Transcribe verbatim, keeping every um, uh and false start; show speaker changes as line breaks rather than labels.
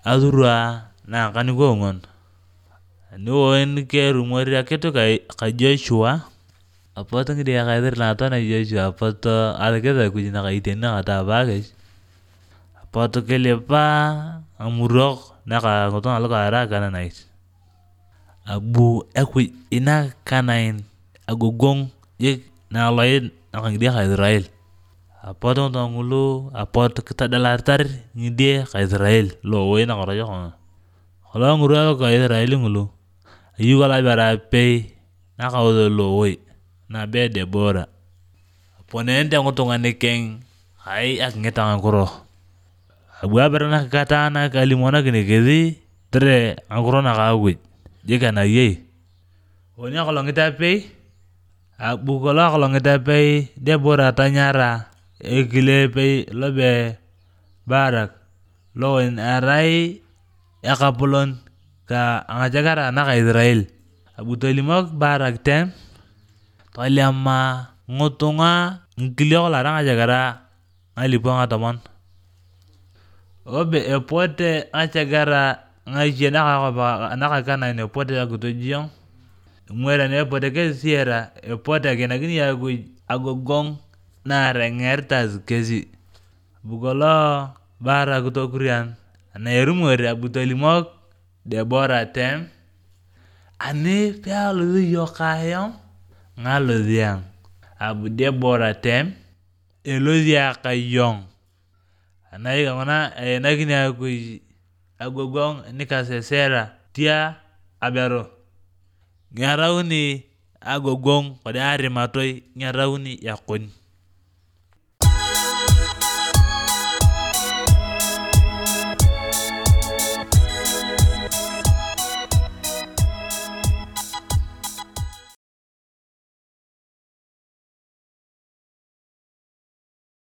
azurua na kanigo ngon no en ke rumori aketo kai ka Joshua apoto ngide ka idir na to na Joshua apoto algeda kujina ka itena ata bagage apoto kelepa amurok na ka ngoton aloka ara kana nice abu ekwi ina kanain agogong ye na lain na ngide ka Israel apoto ngulu apoto kita dalartar ngide ka Israel lo we na ngorojo kholo nguru ka Israel ngulu yugo la bara pe na ka lo we na be Debora ponente ngotonga nekeng ai ak ngeta ngoro abu abara na kata na kalimona gene gezi tre ngoro na ka we je kana ye onya kholo ngita pe abu kola kholo ngita pe Debora tanyara ekile pe lobe barak loen arai yakapulon ka angajagara na ka Israel abu tolimok barak tem toliama ngotonga ngilio la ranga jagara ngaliponga tomon obe epote achagara ngajena ka na ka kana ne pote agutojion mwera ne pote ke siera epote gena gini ya agogong na rengertas kezi bugolo bara gutokurian na erumori abutolimok Debora tem ane pialo yokayam ngalo diang abu Debora tem elozia kayong anai gamana e nagini aku agogong nikasesera tia abero ngarauni agogong pada ari matoi ngarauni yakon